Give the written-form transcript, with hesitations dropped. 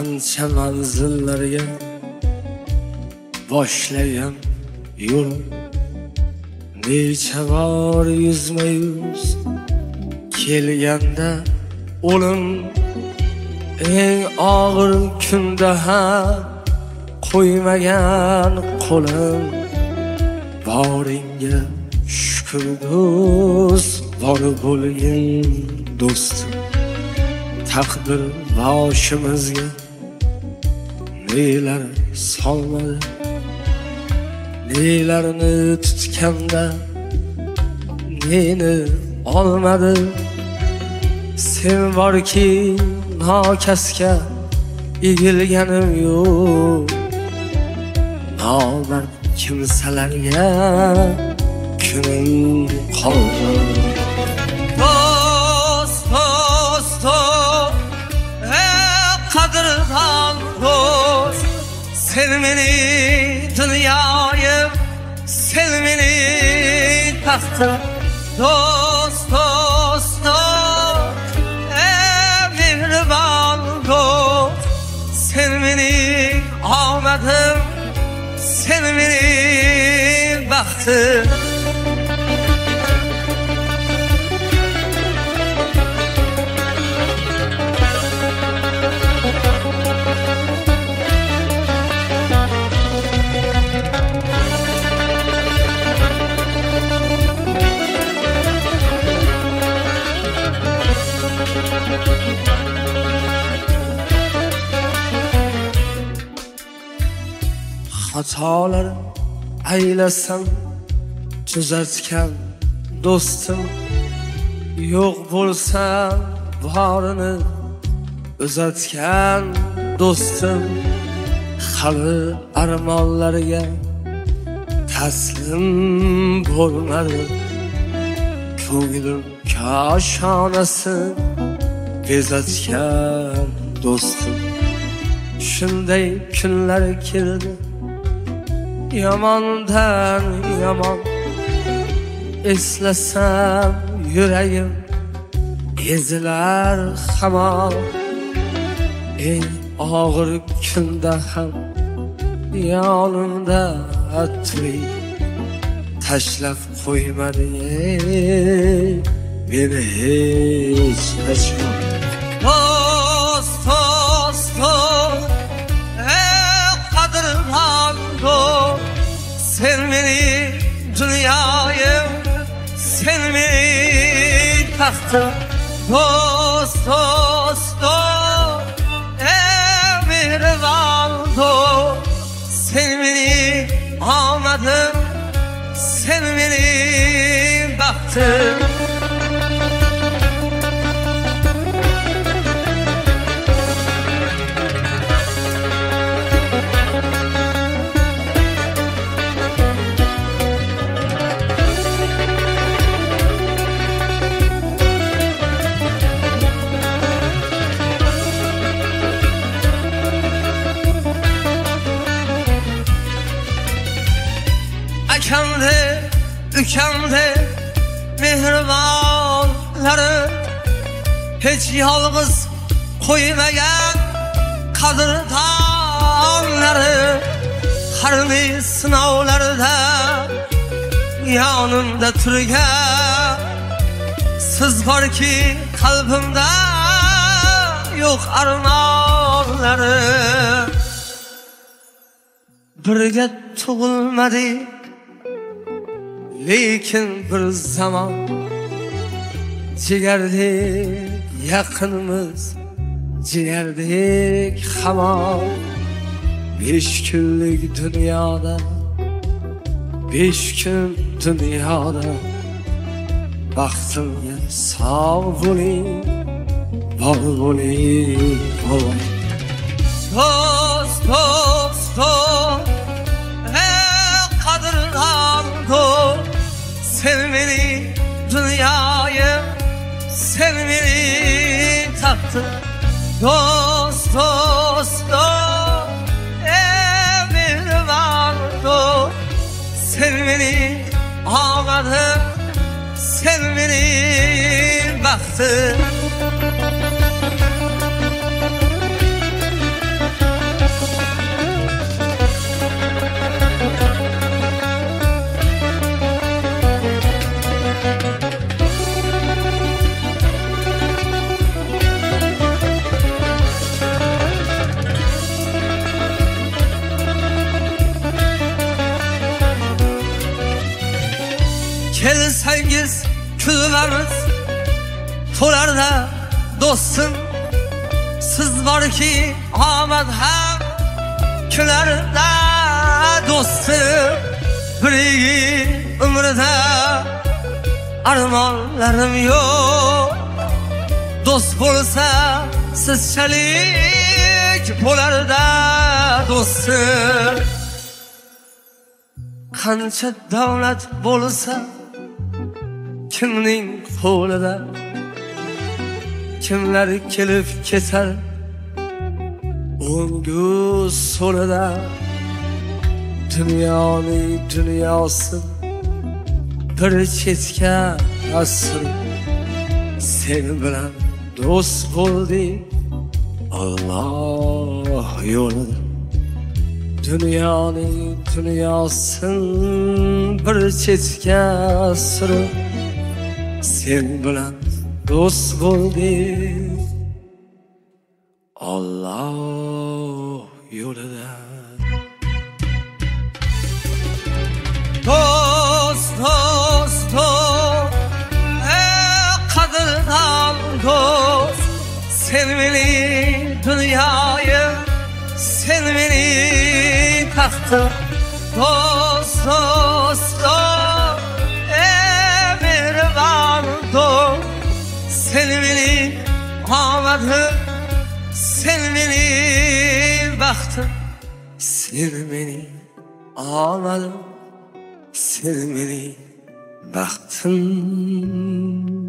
qancha manzillarga boshlagan yo'l, necha bor yuzma-yuz kelganda o'lim, eng og'ir kunda ham qo'ymagan qo'lim. Boringga shukr do'st, bor bo'lgin do'stim. Taqdir boshimizga nelar solmadi, nelarni tutganda neni olmadi. Sen borki nokasga egilganim yo'q, nomard kimsalarga kunim qoldi. Do'st, do'st, do'st, qadrdon do'st, sen meni dunyoyim, sen meni taxtim. Do'st, do'st, do'st, mehribon do'st, sen meni omadim, sen meni baxtim. Xatolar aylasam tuzatgan do'stim, yo'q bo'lsam borini uzatgan do'stim. Hali armonlarga taslim bo'lmadi, ko'nglim koshonasi bezatgan do'stim. Shunday kunlar keldi, yomondan yomon, eslasam yuragim ezilar hamon. Eng og'ir kunda ham yonimda turing, tashlab qo'ymadi meni hech qachon. Do'st, do'st, do'st, qadrdon do'st, sen meni dunyoyim, sen meni taxtim. Do'st, do'st, do'st, mehribon do'st, sen meni omadim, sen meni baxtim. Akamde, ukamde mehribonlari, hech yolg'iz qo'ymagan qadrdonlari. Har bir sinovlarda yonimda turgan, siz borki qalbimda yo'q armonlari. Birga tug'ilmadik, lekin bir zaman jigardek yaqinimiz, jigardek hamon. 5 kunlik dunyoda, 5 kun dunyoda, baxtimga sog' bo'ling, bor bo'ling, bor. Do'st, do'st, do'st, qadrdon do'st, sen meni dunyoyim, sen meni taxtim. Do'st, do'st, do'st, mehribon do'st, sen meni omadim, sen meni baxtim. kelsangiz kulamiz to'larda do'stim siz borki omad ham kularda do'stim birigi umrida armonlarim yo'q do'st bo'lsa sizchalik bo'larda do'stim qancha davlat bo'lsa kimning qo'lida kimlar kelib ketar o'ngu so'lida dunyoning dunyosi bir chetga asr sen bilan do'st bo'ldik Alloh yo'lida dunyoning dunyosin bir chetga surib sen bilan do'st bo'ldik Alloh yo'lida do'st do'st do'st qadrdon do'st sen meni dunyoyim sen meni taxtim do'st do'st do'st mehribon do'st sen meni omadim sen meni baxtim sen meni omadim sen meni baxtim